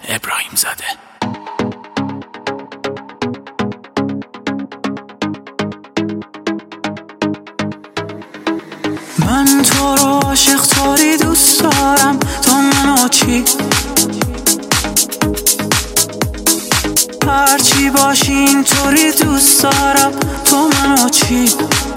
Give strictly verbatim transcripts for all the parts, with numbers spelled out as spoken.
ابراهیم زاده. من تو رو عاشق طوری دوست دارم، تو منو چی؟ هرچی باشی اینطوری دوست دارم، تو منو چی؟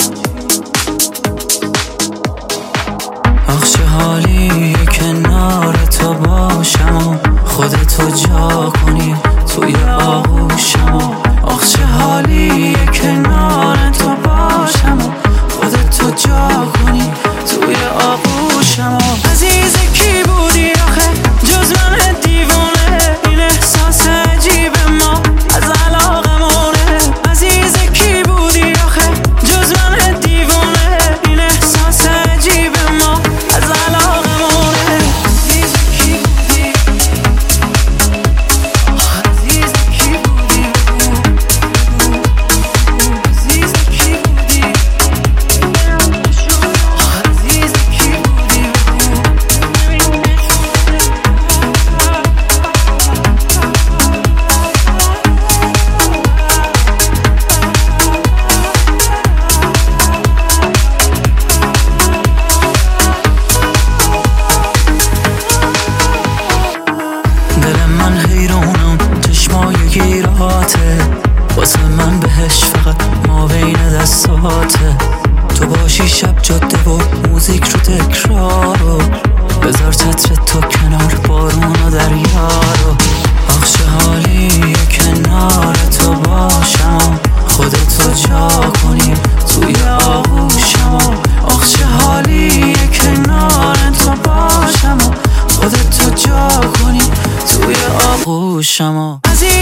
آخ چه حالی کنار تو باشم و خودتو جا کنی توی آغوشم و آخ چه حالی کنار تو باشم و خودتو جا کنی توی آغوشم و عزیز کی بودی آخه جز من دیوانه، این احساس عجیب ما از علاقمونه. عزیز کی بودی آخه جز من دیوانه، این احساس عجیب ما از علاقمونه. عزیز کی بودی، عزیز کی بودی، عزیز کی بودی، عزیز کی بودی. دل من حیرانم، چشمای گیراته، واسه من بهش فقط ما بین دستاته. تو باشی شب جاده و موزیک رو تکرارو، بذار چتر تو کنار بارون و دریا رو. آخ چه حالی کنار تو باشم و خودتو جا کنی توی آغوشم و آخ چه حالی کنار تو باشم و خودتو جا کنی توی آغوشم و